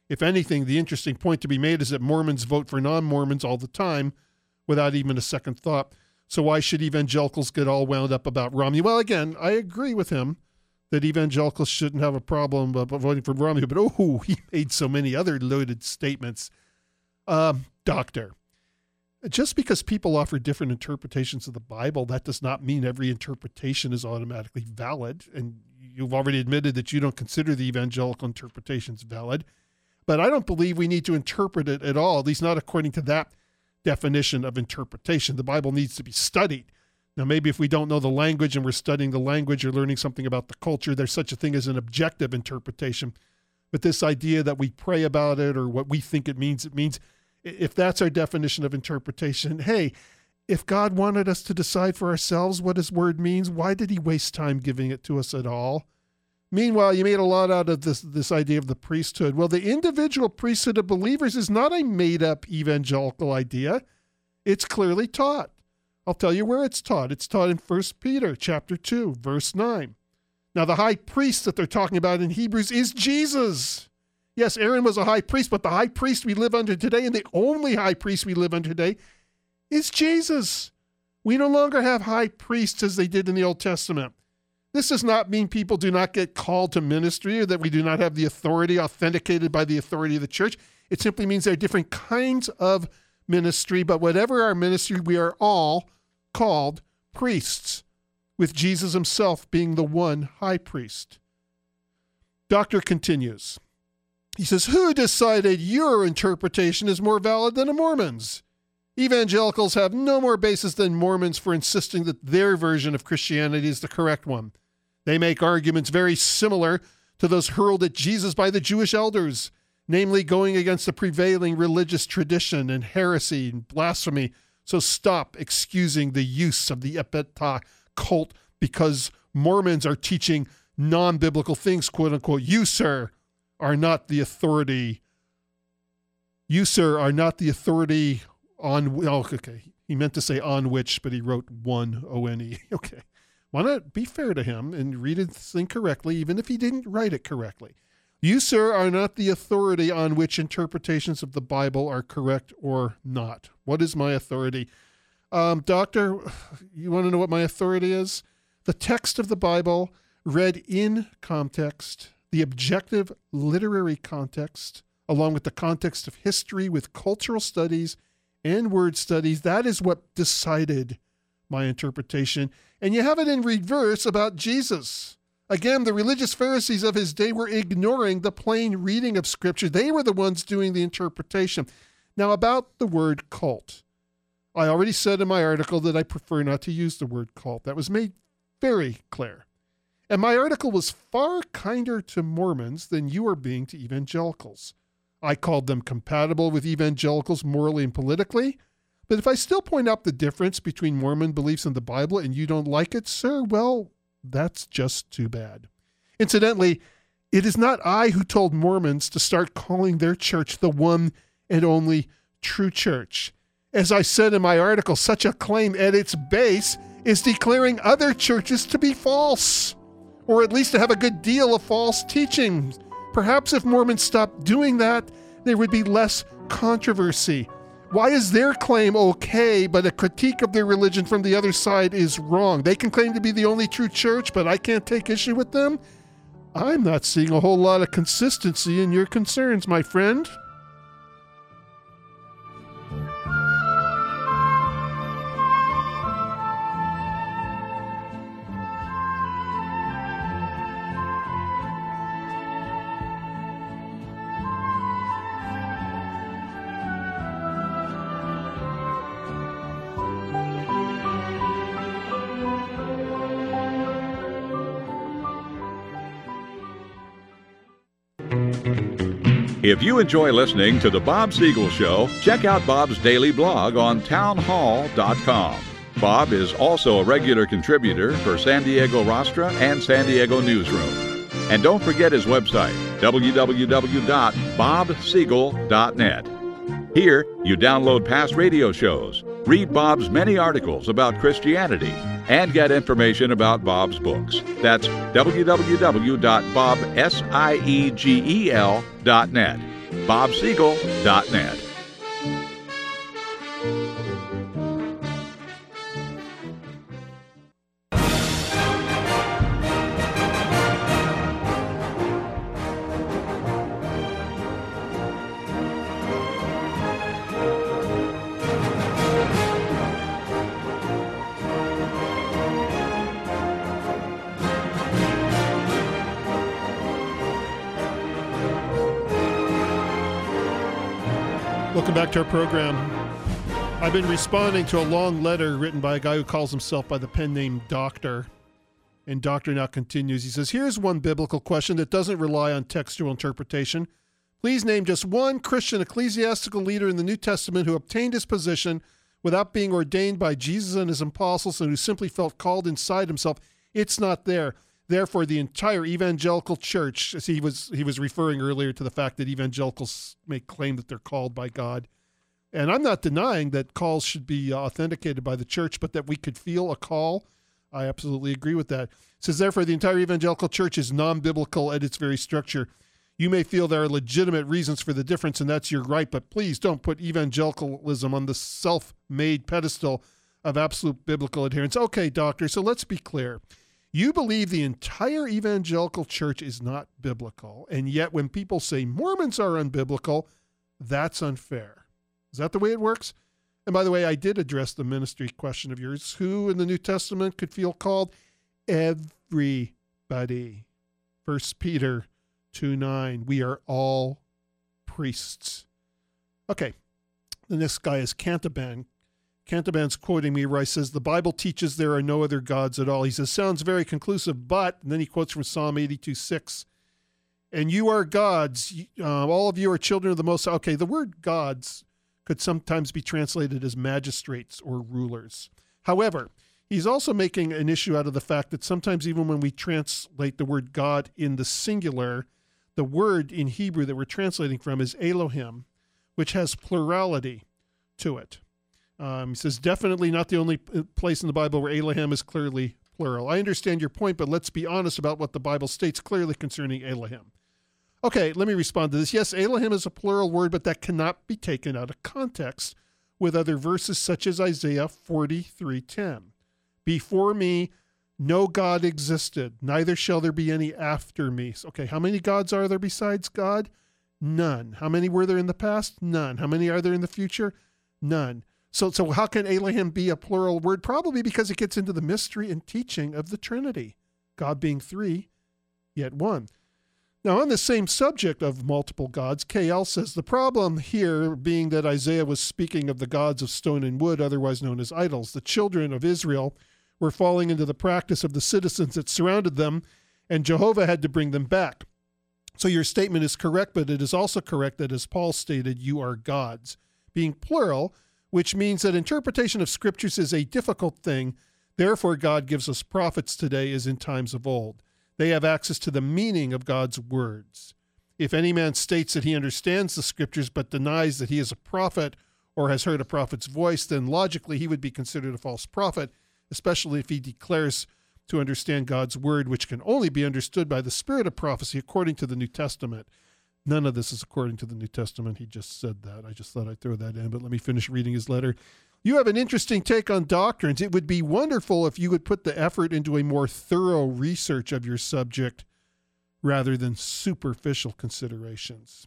If anything, the interesting point to be made is that Mormons vote for non-Mormons all the time without even a second thought. So why should evangelicals get all wound up about Romney? Well, again, I agree with him that evangelicals shouldn't have a problem about voting for Romney, but oh, he made so many other loaded statements. Um, doctor, just because people offer different interpretations of the Bible, that does not mean every interpretation is automatically valid. And you've already admitted that you don't consider the evangelical interpretations valid. But I don't believe we need to interpret it at all, at least not according to that definition of interpretation. The Bible needs to be studied. Now, maybe if we don't know the language and we're studying the language or learning something about the culture, there's such a thing as an objective interpretation. But this idea that we pray about it or what we think it means, it means if that's our definition of interpretation, hey, if God wanted us to decide for ourselves what his word means, why did he waste time giving it to us at all? Meanwhile, you made a lot out of this, this idea of the priesthood. Well, the individual priesthood of believers is not a made-up evangelical idea. It's clearly taught. I'll tell you where it's taught. It's taught in First Peter chapter two, verse nine. Now, the high priest that they're talking about in Hebrews is Jesus. Yes, Aaron was a high priest, but the high priest we live under today, and the only high priest we live under today, is Jesus. We no longer have high priests as they did in the Old Testament. This does not mean people do not get called to ministry or that we do not have the authority authenticated by the authority of the church. It simply means there are different kinds of ministry, but whatever our ministry, we are all called priests, with Jesus himself being the one high priest. Doctor continues. He says, who decided your interpretation is more valid than a Mormon's? Evangelicals have no more basis than Mormons for insisting that their version of Christianity is the correct one. They make arguments very similar to those hurled at Jesus by the Jewish elders, namely going against the prevailing religious tradition and heresy and blasphemy. So stop excusing the use of the Epitah cult because Mormons are teaching non-biblical things, quote unquote. You, sir, are not the authority. You, sir, are not the authority on, oh, okay. He meant to say on which, but he wrote one, O N E. Okay. Why not be fair to him and read it thing correctly, even if he didn't write it correctly? You, sir, are not the authority on which interpretations of the Bible are correct or not. What is my authority? Um, doctor, you want to know what my authority is? The text of the Bible read in context, the objective literary context, along with the context of history with cultural studies and word studies. That is what decided my interpretation. And you have it in reverse about Jesus. Again, the religious Pharisees of his day were ignoring the plain reading of Scripture. They were the ones doing the interpretation. Now, about the word cult. I already said in my article that I prefer not to use the word cult. That was made very clear. And my article was far kinder to Mormons than you are being to evangelicals. I called them compatible with evangelicals morally and politically. But if I still point out the difference between Mormon beliefs and the Bible and you don't like it, sir, well, that's just too bad. Incidentally, it is not I who told Mormons to start calling their church the one and only true church. As I said in my article, such a claim at its base is declaring other churches to be false, or at least to have a good deal of false teaching. Perhaps if Mormons stopped doing that, there would be less controversy. Why is their claim okay, but a critique of their religion from the other side is wrong? They can claim to be the only true church, but I can't take issue with them? I'm not seeing a whole lot of consistency in your concerns, my friend.
If you enjoy listening to The Bob Siegel Show, check out Bob's daily blog on town hall dot com. Bob is also a regular contributor for San Diego Rostra and San Diego Newsroom. And don't forget his website, w w w dot bob siegel dot net. Here, you download past radio shows, read Bob's many articles about Christianity, and get information about Bob's books. That's w w w dot bob siegel dot net. bob siegel dot net.
Welcome back to our program. I've been responding to a long letter written by a guy who calls himself by the pen name Doctor. And Doctor now continues. He says, here's one biblical question that doesn't rely on textual interpretation. Please name just one Christian ecclesiastical leader in the New Testament who obtained his position without being ordained by Jesus and his apostles and who simply felt called inside himself. It's not there. Therefore, the entire evangelical church, as he was he was referring earlier to the fact that evangelicals may claim that they're called by God. And I'm not denying that calls should be authenticated by the church, but that we could feel a call, I absolutely agree with that. It says, therefore, the entire evangelical church is non-biblical at its very structure. You may feel there are legitimate reasons for the difference, and that's your right, but please don't put evangelicalism on the self-made pedestal of absolute biblical adherence. Okay, Doctor, so let's be clear. You believe the entire evangelical church is not biblical, and yet when people say Mormons are unbiblical, that's unfair. Is that the way it works? And by the way, I did address the ministry question of yours. Who in the New Testament could feel called? Everybody. First Peter two nine. We are all priests. Okay. The next guy is Cantaban. Cantaban's quoting me where he says, the Bible teaches there are no other gods at all. He says, sounds very conclusive, but, and then he quotes from Psalm eighty-two six, and you are gods. Uh, all of you are children of the Most High. Okay, the word gods could sometimes be translated as magistrates or rulers. However, he's also making an issue out of the fact that sometimes even when we translate the word God in the singular, the word in Hebrew that we're translating from is Elohim, which has plurality to it. Um, he says, definitely not the only place in the Bible where Elohim is clearly plural. I understand your point, but let's be honest about what the Bible states clearly concerning Elohim. Okay, let me respond to this. Yes, Elohim is a plural word, but that cannot be taken out of context with other verses such as Isaiah forty-three ten. Before me, no God existed, neither shall there be any after me. Okay, how many gods are there besides God? None. How many were there in the past? None. How many are there in the future? None. So, so how can Elohim be a plural word? Probably because it gets into the mystery and teaching of the Trinity, God being three, yet one. Now, on the same subject of multiple gods, K L says, the problem here being that Isaiah was speaking of the gods of stone and wood, otherwise known as idols. The children of Israel were falling into the practice of the citizens that surrounded them, and Jehovah had to bring them back. So your statement is correct, but it is also correct that, as Paul stated, you are gods. Being plural, which means that interpretation of scriptures is a difficult thing. Therefore, God gives us prophets today as in times of old. They have access to the meaning of God's words. If any man states that he understands the scriptures but denies that he is a prophet or has heard a prophet's voice, then logically he would be considered a false prophet, especially if he declares to understand God's word, which can only be understood by the spirit of prophecy according to the New Testament. None of this is according to the New Testament. He just said that. I just thought I'd throw that in, but let me finish reading his letter. You have an interesting take on doctrines. It would be wonderful if you would put the effort into a more thorough research of your subject rather than superficial considerations.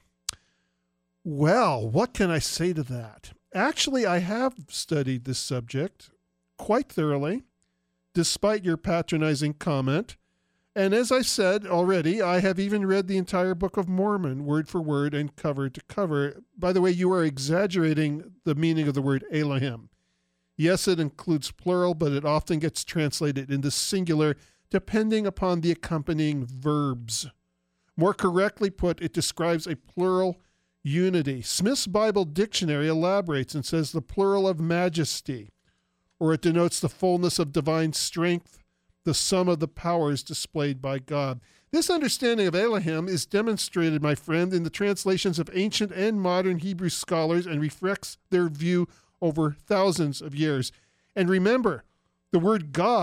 Well, what can I say to that? Actually, I have studied this subject quite thoroughly, despite your patronizing comment. And as I said already, I have even read the entire Book of Mormon, word for word and cover to cover. By the way, you are exaggerating the meaning of the word Elohim. Yes, it includes plural, but it often gets translated into singular, depending upon the accompanying verbs. More correctly put, it describes a plural unity. Smith's Bible Dictionary elaborates and says the plural of majesty, or it denotes the fullness of divine strength, the sum of the powers displayed by God. This understanding of Elohim is demonstrated, my friend, in the translations of ancient and modern Hebrew scholars and reflects their view over thousands of years. And remember, the word God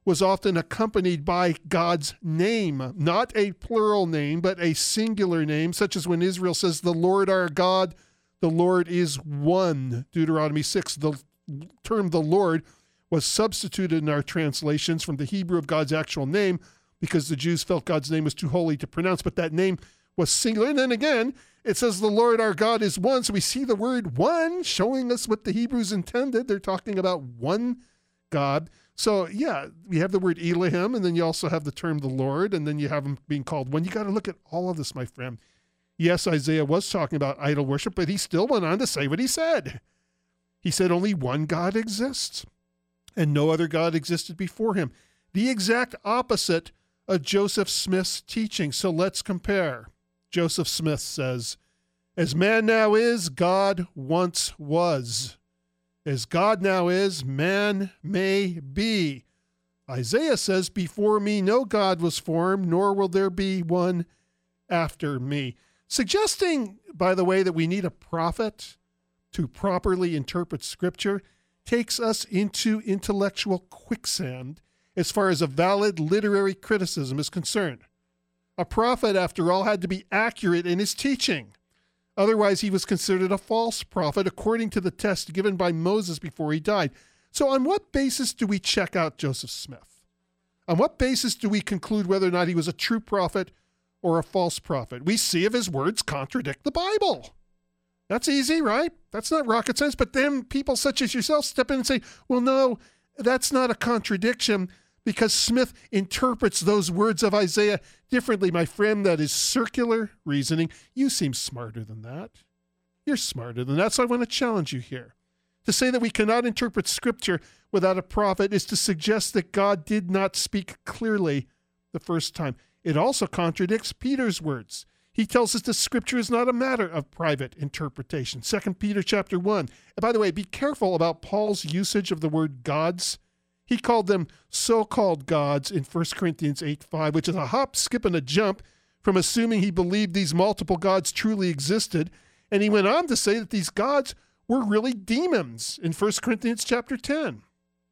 was often accompanied by God's name, not a plural name, but a singular name, such as when Israel says, the Lord our God, the Lord is one. Deuteronomy six, the term the Lord was substituted in our translations from the Hebrew of God's actual name because the Jews felt God's name was too holy to pronounce, but that name was singular. And then again, it says the Lord our God is one. So we see the word one showing us what the Hebrews intended. They're talking about one God. So yeah, we have the word Elohim, and then you also have the term the Lord, and then you have him being called one. You got to look at all of this, my friend. Yes, Isaiah was talking about idol worship, but he still went on to say what he said. He said only one God exists, and no other God existed before him. The exact opposite of Joseph Smith's teaching. So let's compare. Joseph Smith says, as man now is, God once was. As God now is, man may be. Isaiah says, before me no God was formed, nor will there be one after me. Suggesting, by the way, that we need a prophet to properly interpret Scripture takes us into intellectual quicksand as far as a valid literary criticism is concerned. A prophet, after all, had to be accurate in his teaching. Otherwise, he was considered a false prophet according to the test given by Moses before he died. So on what basis do we check out Joseph Smith? On what basis do we conclude whether or not he was a true prophet or a false prophet? We see if his words contradict the Bible. That's easy, right? That's not rocket science. But then people such as yourself step in and say, well, no, that's not a contradiction because Smith interprets those words of Isaiah differently. My friend, that is circular reasoning. You seem smarter than that. You're smarter than that. So I want to challenge you here. To say that we cannot interpret Scripture without a prophet is to suggest that God did not speak clearly the first time. It also contradicts Peter's words. He tells us that Scripture is not a matter of private interpretation. Second Peter chapter one. And by the way, be careful about Paul's usage of the word gods. He called them so-called gods in First Corinthians eight five, which is a hop, skip, and a jump from assuming he believed these multiple gods truly existed. And he went on to say that these gods were really demons in First Corinthians chapter ten.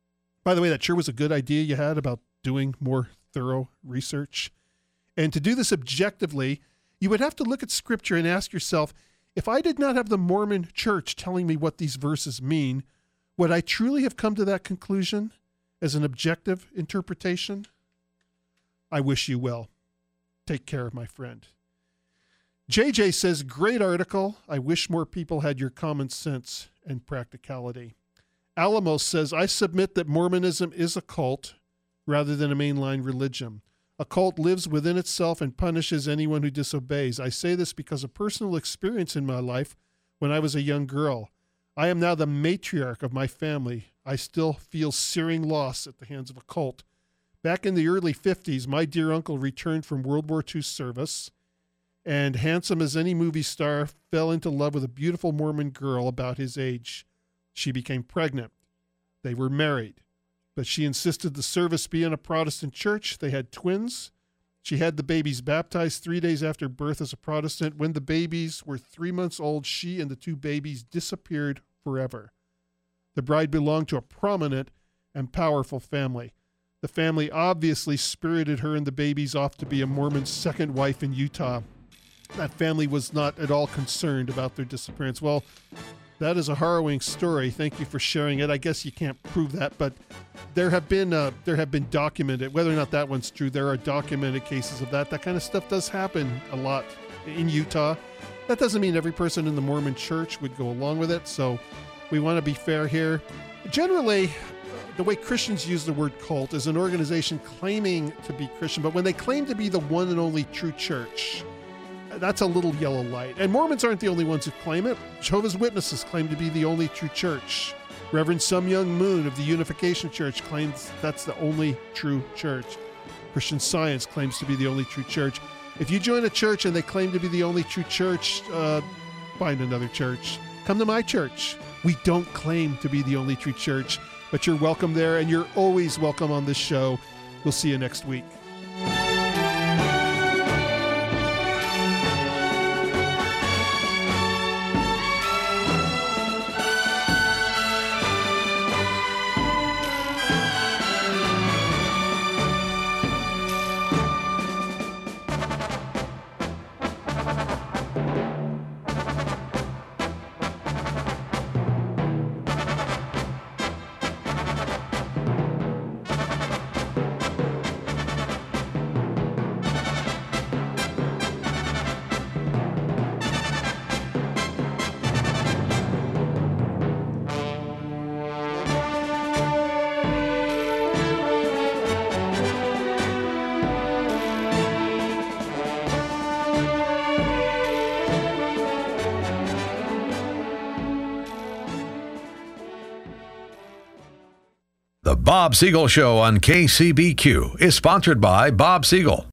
By the way, that sure was a good idea you had about doing more thorough research. And to do this objectively, you would have to look at Scripture and ask yourself, if I did not have the Mormon Church telling me what these verses mean, would I truly have come to that conclusion as an objective interpretation? I wish you well. Take care, my friend. J J says, great article. I wish more people had your common sense and practicality. Alamos says, I submit that Mormonism is a cult rather than a mainline religion. A cult lives within itself and punishes anyone who disobeys. I say this because of personal experience in my life when I was a young girl. I am now the matriarch of my family. I still feel searing loss at the hands of a cult. Back in the early fifties, my dear uncle returned from World War Two service and, handsome as any movie star, fell into love with a beautiful Mormon girl about his age. She became pregnant. They were married. But she insisted the service be in a Protestant church. They had twins. She had the babies baptized three days after birth as a Protestant. When the babies were three months old, she and the two babies disappeared forever. The bride belonged to a prominent and powerful family. The family obviously spirited her and the babies off to be a Mormon's second wife in Utah. That family was not at all concerned about their disappearance. Well, that is a harrowing story. Thank you for sharing it. I guess you can't prove that, but there have been uh, there have been documented, whether or not that one's true, there are documented cases of that. That kind of stuff does happen a lot in Utah. That doesn't mean every person in the Mormon church would go along with it, so we want to be fair here. Generally, the way Christians use the word cult is an organization claiming to be Christian, but when they claim to be the one and only true church, that's a little yellow light. And Mormons aren't the only ones who claim it. Jehovah's Witnesses claim to be the only true church. Reverend Sum Young Moon of the Unification Church claims that's the only true church. Christian Science claims to be the only true church. If you join a church and they claim to be the only true church, uh, find another church. Come to my church. We don't claim to be the only true church, but you're welcome there, and you're always welcome on this show. We'll see you next week.
The Bob Siegel Show on K C B Q is sponsored by Bob Siegel.